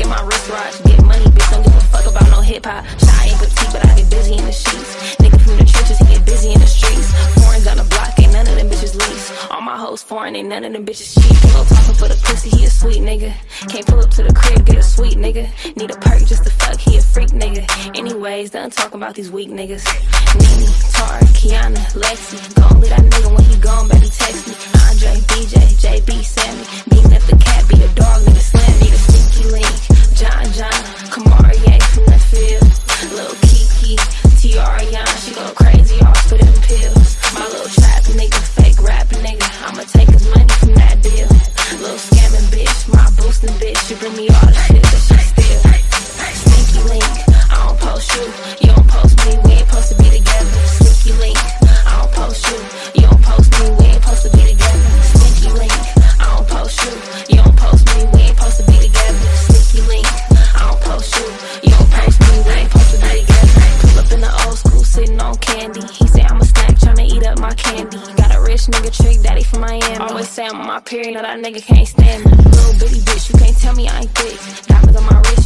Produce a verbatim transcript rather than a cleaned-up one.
in my wristwatch. Get money, bitch, don't give a fuck about no hip-hop. Shy ain't petite, but I get busy in the sheets. Nigga from the trenches, he get busy in the streets. Foreigns on the block, ain't none of them bitches lease. All my hoes foreign, ain't none of them bitches cheap. Pull up talking for the pussy, he a sweet nigga. Can't pull up to the crib, get a sweet nigga. Need a perk just to fuck, he a freak nigga. Anyways, done talking about these weak niggas. Nene, Tar, Kiana, Lexi. Gon' leave that nigga when he gone, baby, text me. Andre, B J, J B, Sammy. Beating up the cat, be a dog, nigga, slam. Need a sneaky link. John, John, Kamari, yeah, from the field. Lil' Kiki, Tiariana, she go crazy off for them pills. My little trap nigga, fake rap nigga. I'ma take his money from that deal. Little scamming bitch, my boosting bitch. She bring me all the shit that she steal. Sneaky link, I don't post you. You don't post me, we ain't supposed to be together. Sneaky link, I don't post you. You don't post me, we ain't supposed to be together. Sneaky link, I don't post you. You don't post me, we ain't supposed to be together. Sneaky link, I don't post you. You don't post me, we ain't supposed to be together. Pull up in the old school, sitting on candy. He say I'm a snack, tryna eat up my candy. Got a rich nigga, trick daddy from Miami. Always say I'm on my period, know that nigga can't stand me. Little bitty bitch, you can't tell me I ain't thick. Diamonds on my wrist,